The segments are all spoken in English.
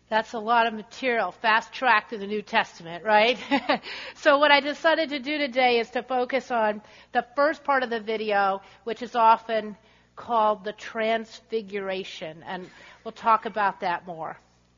That's a lot of material, fast track to the New Testament, right? So what I decided to do today is to focus on the first part of the video, which is often called the Transfiguration, and we'll talk about that more.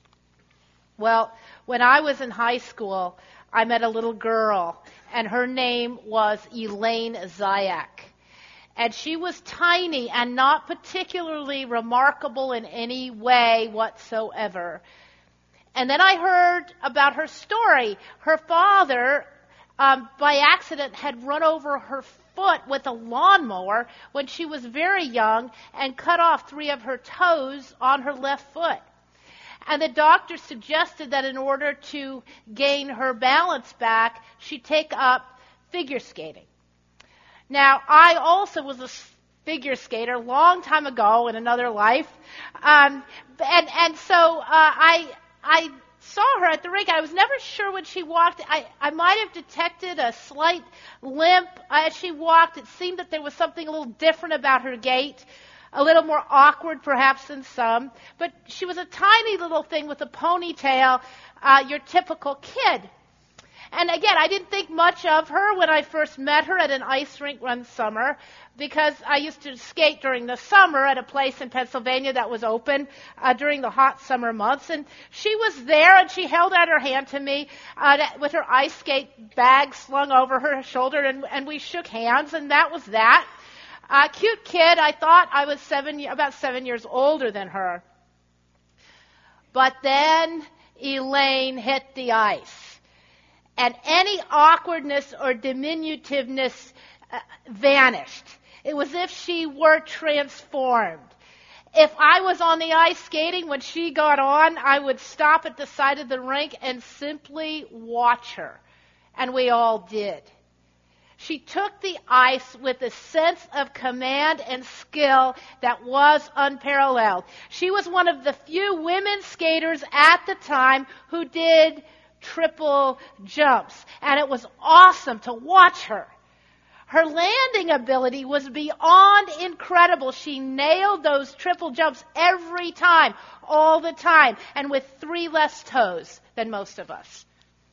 Well, when I was in high school, I met a little girl, and her name was Elaine Zayak. And she was tiny and not particularly remarkable in any way whatsoever. And then I heard about her story. Her father, by accident, had run over her foot with a lawnmower when she was very young and cut off 3 of her toes on her left foot. And the doctor suggested that in order to gain her balance back, she take up figure skating. Now, I also was a figure skater a long time ago in another life. And so I saw her at the rink. I was never sure when she walked. I might have detected a slight limp as she walked. It seemed that there was something a little different about her gait, a little more awkward perhaps than some. But she was a tiny little thing with a ponytail, your typical kid. And again, I didn't think much of her when I first met her at an ice rink one summer, because I used to skate during the summer at a place in Pennsylvania that was open during the hot summer months. And she was there, and she held out her hand to me with her ice skate bag slung over her shoulder, and we shook hands, and that was that. Cute kid. I thought I was about 7 years older than her. But then Elaine hit the ice. And any awkwardness or diminutiveness vanished. It was as if she were transformed. If I was on the ice skating when she got on, I would stop at the side of the rink and simply watch her. And we all did. She took the ice with a sense of command and skill that was unparalleled. She was one of the few women skaters at the time who did triple jumps, and it was awesome to watch her. Her landing ability was beyond incredible. She nailed those triple jumps every time, all the time, and with 3 less toes than most of us.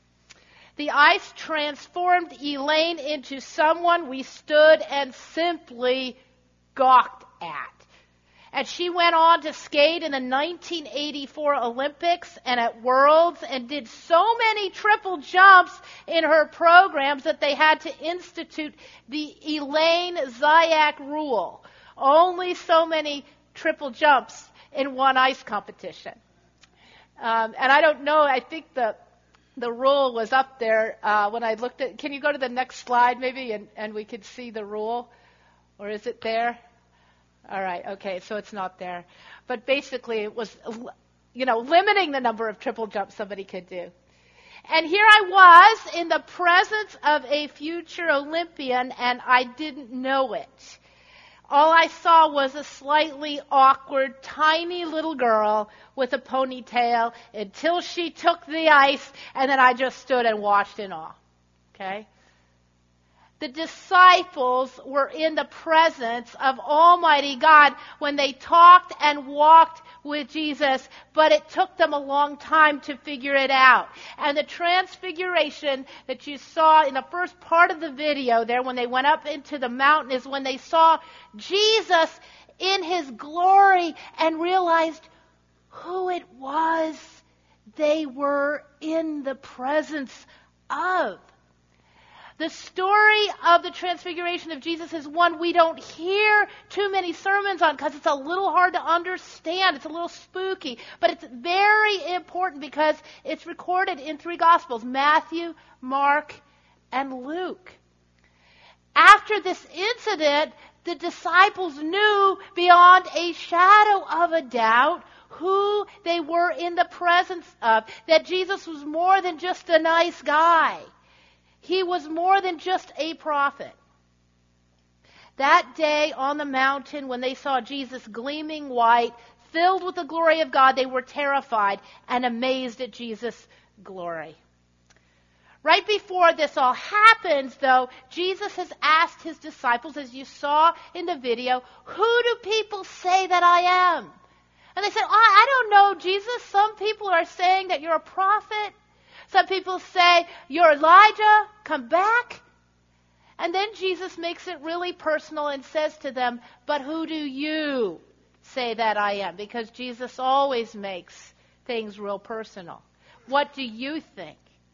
The ice transformed Elaine into someone we stood and simply gawked at. And she went on to skate in the 1984 Olympics and at Worlds and did so many triple jumps in her programs that they had to institute the Elaine Zayak rule. Only so many triple jumps in one ice competition. And I don't know, I think the rule was up there when I looked at. Can you go to the next slide maybe and we could see the rule? Or is it there? All right, okay, so it's not there. But basically it was, limiting the number of triple jumps somebody could do. And here I was in the presence of a future Olympian, and I didn't know it. All I saw was a slightly awkward, tiny little girl with a ponytail until she took the ice, and then I just stood and watched in awe. Okay? The disciples were in the presence of Almighty God when they talked and walked with Jesus, but it took them a long time to figure it out. And the transfiguration that you saw in the first part of the video there when they went up into the mountain is when they saw Jesus in His glory and realized who it was they were in the presence of. The story of the transfiguration of Jesus is one we don't hear too many sermons on because it's a little hard to understand. It's a little spooky. But it's very important because it's recorded in 3 Gospels, Matthew, Mark, and Luke. After this incident, the disciples knew beyond a shadow of a doubt who they were in the presence of, that Jesus was more than just a nice guy. He was more than just a prophet. That day on the mountain when they saw Jesus gleaming white, filled with the glory of God, they were terrified and amazed at Jesus' glory. Right before this all happens, though, Jesus has asked His disciples, as you saw in the video, who do people say that I am? And they said, I don't know, Jesus. Some people are saying that you're a prophet. Some people say, you're Elijah, come back. And then Jesus makes it really personal and says to them, but who do you say that I am? Because Jesus always makes things real personal. What do you think?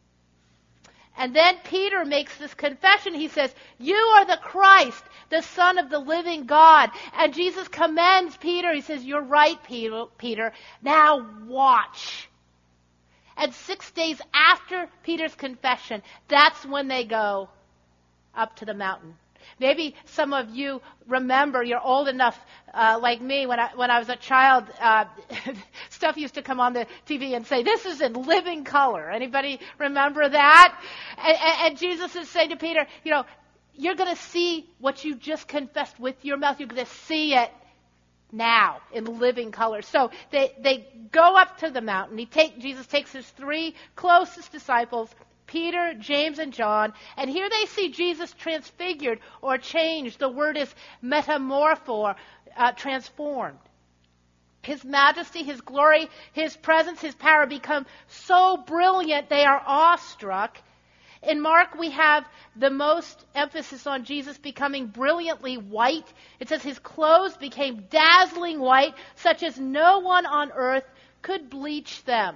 And then Peter makes this confession. He says, you are the Christ, the Son of the living God. And Jesus commends Peter. He says, you're right, Peter. Now watch. And 6 days after Peter's confession, that's when they go up to the mountain. Maybe some of you remember, you're old enough like me, when I was a child, stuff used to come on the TV and say, this is in living color. Anybody remember that? And Jesus is saying to Peter, you're going to see what you just confessed with your mouth. You're going to see it now in living color. So they go up to the mountain. Jesus takes his 3 closest disciples, Peter, James, and John, and here they see Jesus transfigured or changed. The word is metamorpho, transformed. His majesty, his glory, his presence, his power become so brilliant they are awestruck. In Mark, we have the most emphasis on Jesus becoming brilliantly white. It says his clothes became dazzling white, such as no one on earth could bleach them.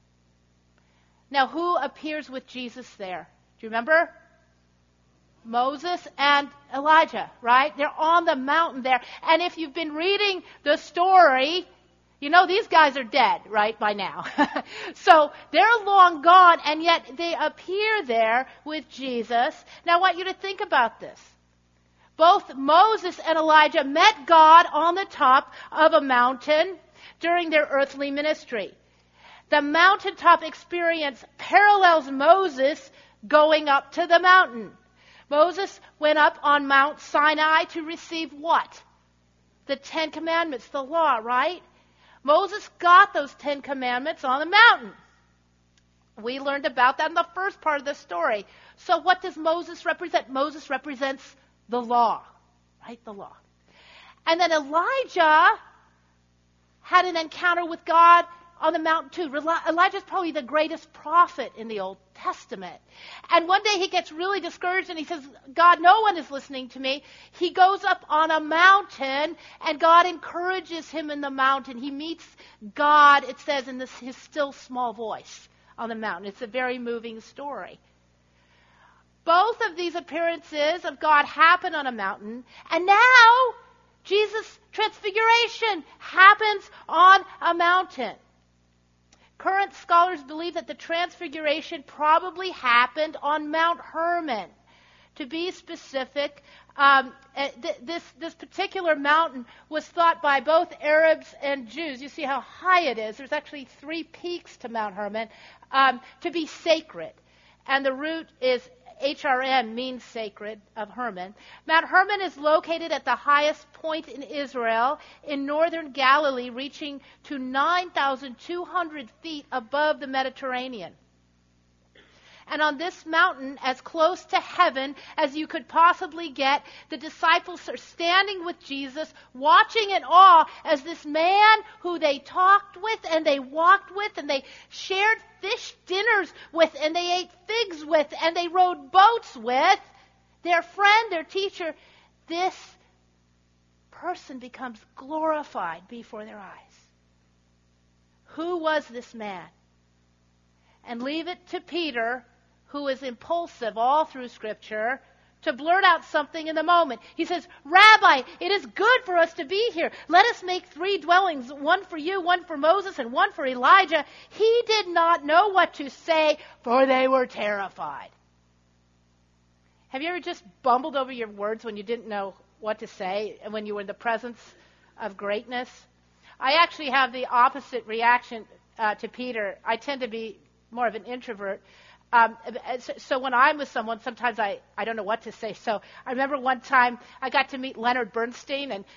Now, who appears with Jesus there? Do you remember? Moses and Elijah, right? They're on the mountain there. And if you've been reading the story, these guys are dead, right, by now. So they're long gone, and yet they appear there with Jesus. Now, I want you to think about this. Both Moses and Elijah met God on the top of a mountain during their earthly ministry. The mountaintop experience parallels Moses going up to the mountain. Moses went up on Mount Sinai to receive what? The 10 Commandments, the law, right? Moses got those 10 Commandments on the mountain. We learned about that in the first part of the story. So what does Moses represent? Moses represents the law, right? The law. And then Elijah had an encounter with God on the mountain too. Elijah's probably the greatest prophet in the Old Testament. And one day he gets really discouraged and he says, God, no one is listening to me. He goes up on a mountain and God encourages him in the mountain. He meets God, it says, in his still small voice on the mountain. It's a very moving story. Both of these appearances of God happen on a mountain, and now Jesus' transfiguration happens on a mountain. Current scholars believe that the transfiguration probably happened on Mount Hermon. To be specific, this particular mountain was thought by both Arabs and Jews, you see how high it is, there's actually 3 peaks to Mount Hermon, to be sacred. And the root is HRN, means sacred, of Hermon. Mount Hermon is located at the highest point in Israel, in northern Galilee, reaching to 9,200 feet above the Mediterranean. And on this mountain, as close to heaven as you could possibly get, the disciples are standing with Jesus, watching in awe as this man who they talked with and they walked with and they shared fish dinners with and they ate figs with and they rowed boats with, their friend, their teacher, this person becomes glorified before their eyes. Who was this man? And leave it to Peter, who is impulsive all through Scripture, to blurt out something in the moment. He says, Rabbi, it is good for us to be here. Let us make 3 dwellings, one for you, one for Moses, and one for Elijah. He did not know what to say, for they were terrified. Have you ever just bumbled over your words when you didn't know what to say and when you were in the presence of greatness? I actually have the opposite reaction to Peter. I tend to be more of an introvert. So when I'm with someone, sometimes I don't know what to say. So I remember one time I got to meet Leonard Bernstein, and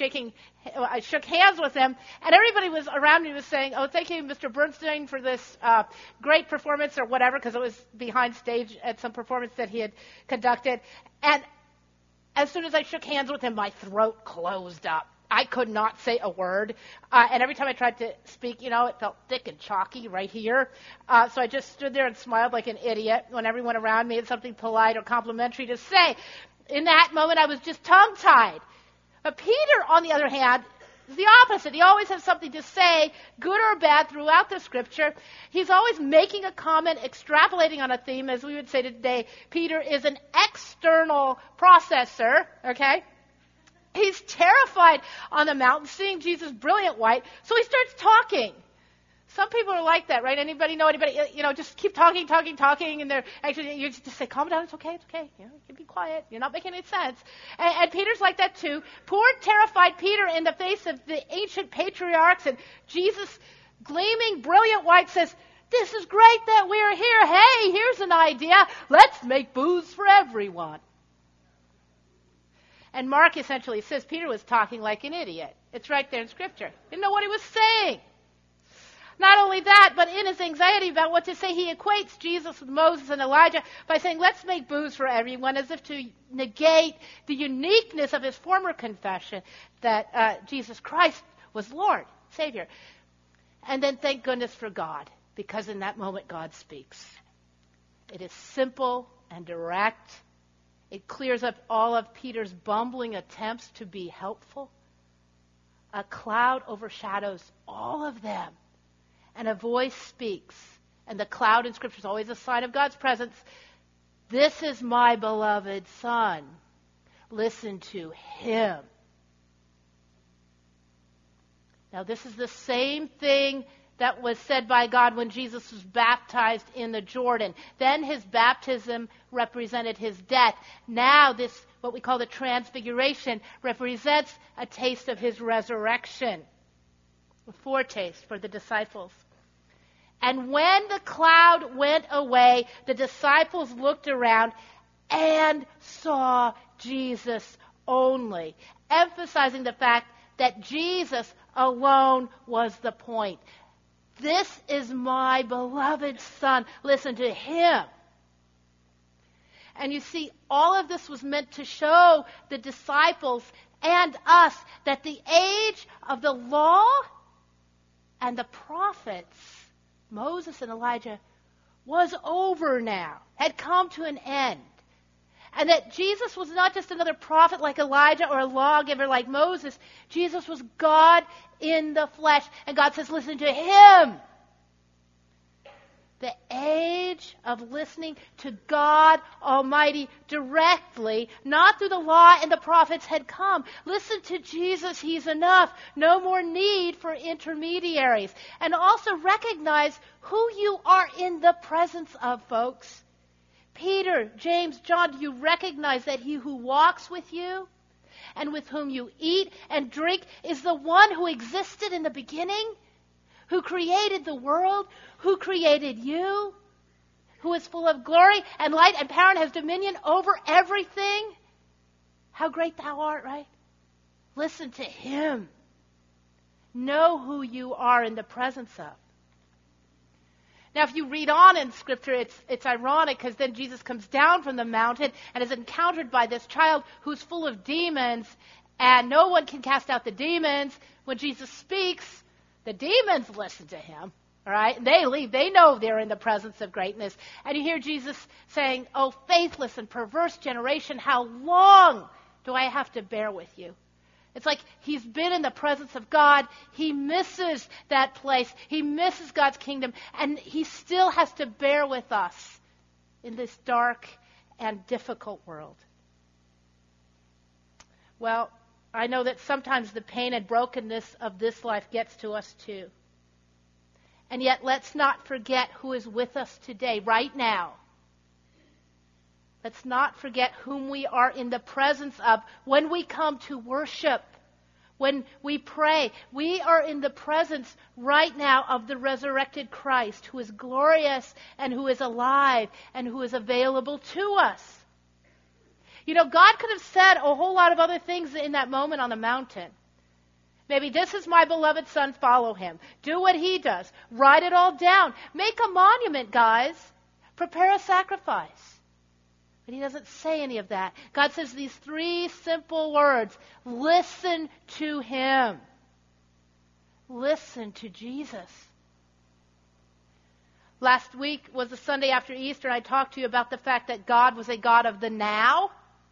I shook hands with him, and everybody was around me was saying, "Oh, thank you, Mr. Bernstein, for this great performance," or whatever, because it was behind stage at some performance that he had conducted. And as soon as I shook hands with him, my throat closed up. I could not say a word. And every time I tried to speak, it felt thick and chalky right here. So I just stood there and smiled like an idiot when everyone around me had something polite or complimentary to say. In that moment, I was just tongue-tied. But Peter, on the other hand, is the opposite. He always has something to say, good or bad, throughout the Scripture. He's always making a comment, extrapolating on a theme, as we would say today. Peter is an external processor, okay? He's terrified on the mountain, seeing Jesus' brilliant light, so he starts talking. Some people are like that, right? Anybody know anybody? Just keep talking, and they're actually, you just say, calm down, it's okay. You can be quiet. You're not making any sense. And Peter's like that too. Poor, terrified Peter in the face of the ancient patriarchs and Jesus' gleaming, brilliant light says, this is great that we're here. Hey, here's an idea. Let's make booze for everyone. And Mark essentially says Peter was talking like an idiot. It's right there in Scripture. Didn't know what he was saying. Not only that, but in his anxiety about what to say, he equates Jesus with Moses and Elijah by saying, let's make booze for everyone, as if to negate the uniqueness of his former confession that Jesus Christ was Lord, Savior. And then thank goodness for God, because in that moment God speaks. It is simple and direct. It clears up all of Peter's bumbling attempts to be helpful. A cloud overshadows all of them. And a voice speaks. And the cloud in Scripture is always a sign of God's presence. This is my beloved Son. Listen to him. Now, this is the same thing that was said by God when Jesus was baptized in the Jordan. Then his baptism represented his death. Now this, what we call the transfiguration, represents a taste of his resurrection. A foretaste for the disciples. And when the cloud went away, the disciples looked around and saw Jesus only, emphasizing the fact that Jesus alone was the point. This is my beloved Son. Listen to him. And you see, all of this was meant to show the disciples and us that the age of the law and the prophets, Moses and Elijah, was over now, had come to an end. And that Jesus was not just another prophet like Elijah or a lawgiver like Moses. Jesus was God in the flesh. And God says, listen to him. The age of listening to God Almighty directly, not through the law and the prophets, had come. Listen to Jesus, he's enough. No more need for intermediaries. And also recognize who you are in the presence of, folks. Peter, James, John, do you recognize that he who walks with you and with whom you eat and drink is the one who existed in the beginning? Who created the world, who created you, who is full of glory and light and power and has dominion over everything? How great thou art, right? Listen to him. Know who you are in the presence of. Now, if you read on in Scripture, it's ironic because then Jesus comes down from the mountain and is encountered by this child who's full of demons, and no one can cast out the demons. When Jesus speaks, the demons listen to him, all right? They leave. They know they're in the presence of greatness. And you hear Jesus saying, oh, faithless and perverse generation, how long do I have to bear with you? It's like he's been in the presence of God. He misses that place. He misses God's kingdom. And he still has to bear with us in this dark and difficult world. Well, I know that sometimes the pain and brokenness of this life gets to us too. And yet let's not forget who is with us today, right now. Let's not forget whom we are in the presence of when we come to worship, when we pray. We are in the presence right now of the resurrected Christ, who is glorious and who is alive and who is available to us. You know, God could have said a whole lot of other things in that moment on the mountain. Maybe, this is my beloved Son, follow him. Do what he does. Write it all down. Make a monument, guys. Prepare a sacrifice. But he doesn't say any of that. God says these three simple words. Listen to him. Listen to Jesus. Last week was the Sunday after Easter, and I talked to you about the fact that God was a God of the now.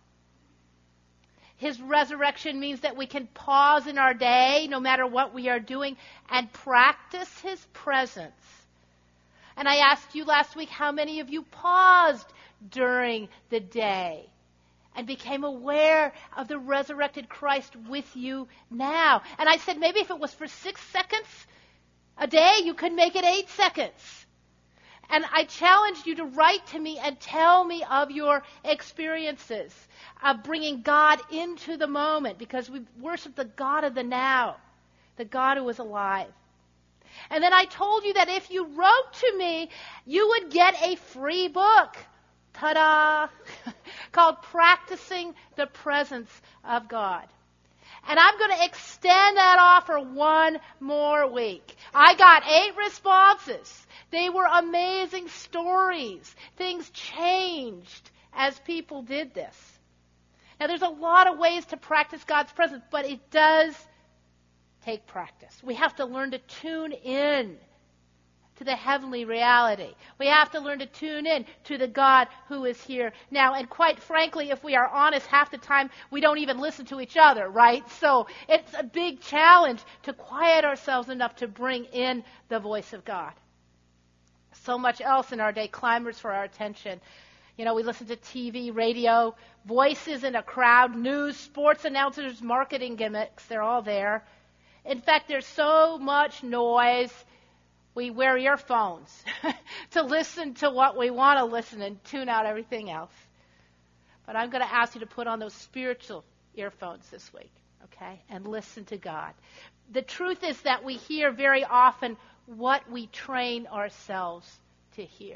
His resurrection means that we can pause in our day, no matter what we are doing, and practice his presence. And I asked you last week how many of you paused during the day and became aware of the resurrected Christ with you now. And I said maybe if it was for 6 seconds a day, you could make it 8 seconds. And I challenged you to write to me and tell me of your experiences of bringing God into the moment, because we worship the God of the now, the God who is alive. And then I told you that if you wrote to me, you would get a free book. Ta-da! Called Practicing the Presence of God. And I'm going to extend that offer one more week. I got 8 responses. They were amazing stories. Things changed as people did this. Now, there's a lot of ways to practice God's presence, but it does take practice. We have to learn to tune in to the heavenly reality. We have to learn to tune in to the God who is here now. And quite frankly, if we are honest, half the time we don't even listen to each other, right? So it's a big challenge to quiet ourselves enough to bring in the voice of God. So much else in our day clamors for our attention. You know, we listen to TV, radio, voices in a crowd, news, sports announcers, marketing gimmicks. They're all there. In fact, there's so much noise, we wear earphones to listen to what we want to listen and tune out everything else. But I'm going to ask you to put on those spiritual earphones this week, okay, and listen to God. The truth is that we hear very often what we train ourselves to hear.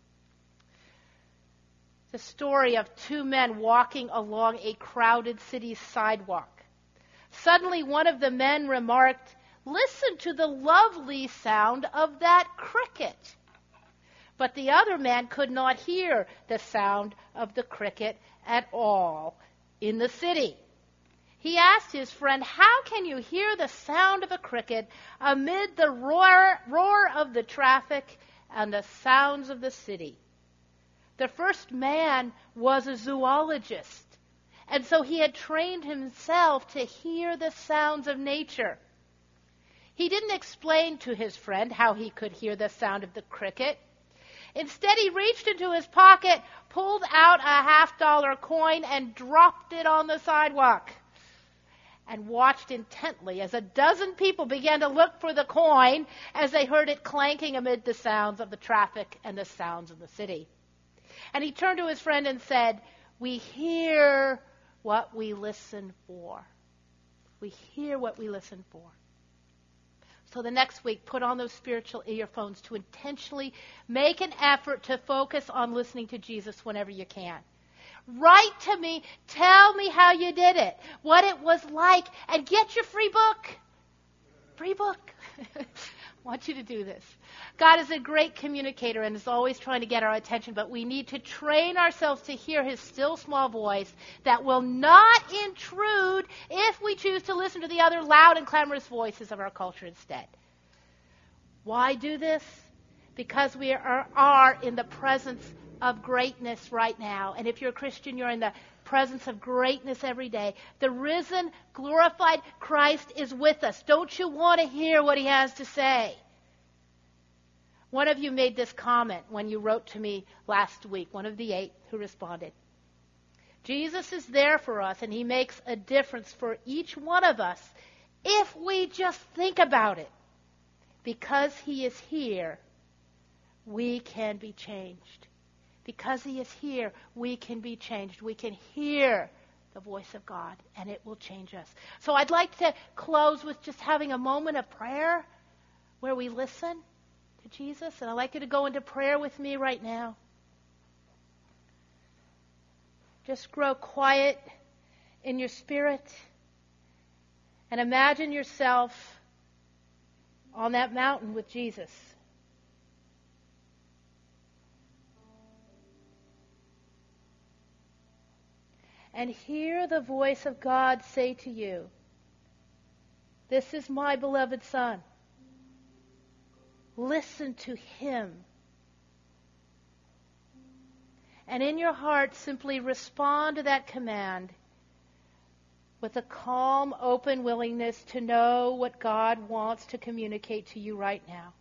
The story of 2 men walking along a crowded city sidewalk. Suddenly, one of the men remarked, "Listen to the lovely sound of that cricket." But the other man could not hear the sound of the cricket at all in the city. He asked his friend, "How can you hear the sound of a cricket amid the roar of the traffic and the sounds of the city?" The first man was a zoologist, and so he had trained himself to hear the sounds of nature. He didn't explain to his friend how he could hear the sound of the cricket. Instead, he reached into his pocket, pulled out a $50 coin, and dropped it on the sidewalk, and watched intently as a dozen people began to look for the coin as they heard it clanking amid the sounds of the traffic and the sounds of the city. And he turned to his friend and said, "We hear what we listen for." We hear what we listen for. So the next week, put on those spiritual earphones to intentionally make an effort to focus on listening to Jesus whenever you can. Write to me. Tell me how you did it, what it was like, and get your free book. Free book. I want you to do this. God is a great communicator and is always trying to get our attention, but we need to train ourselves to hear his still small voice that will not intrude if we choose to listen to the other loud and clamorous voices of our culture instead. Why do this? Because we are in the presence of greatness right now. And if you're a Christian, you're in the presence of greatness every day. The risen, glorified Christ is with us. Don't you want to hear what he has to say? One of you made this comment when you wrote to me last week, one of the 8 who responded. Jesus is there for us, and he makes a difference for each one of us if we just think about it. Because he is here, we can be changed. Because he is here, we can be changed. We can hear the voice of God, and it will change us. So I'd like to close with just having a moment of prayer where we listen to Jesus. And I'd like you to go into prayer with me right now. Just grow quiet in your spirit and imagine yourself on that mountain with Jesus. and hear the voice of God say to you, "This is my beloved Son. Listen to him." And in your heart, simply respond to that command with a calm, open willingness to know what God wants to communicate to you right now.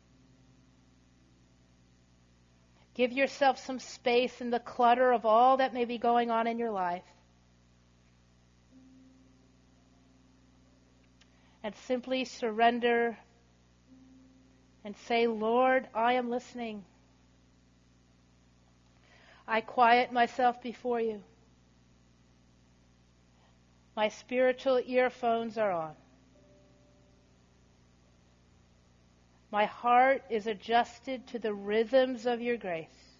Give yourself some space in the clutter of all that may be going on in your life. And simply surrender and say, "Lord, I am listening. I quiet myself before you. My spiritual earphones are on. My heart is adjusted to the rhythms of your grace.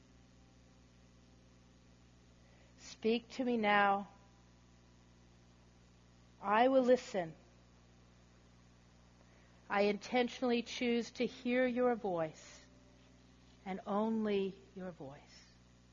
Speak to me now. I will listen. I intentionally choose to hear your voice and only your voice."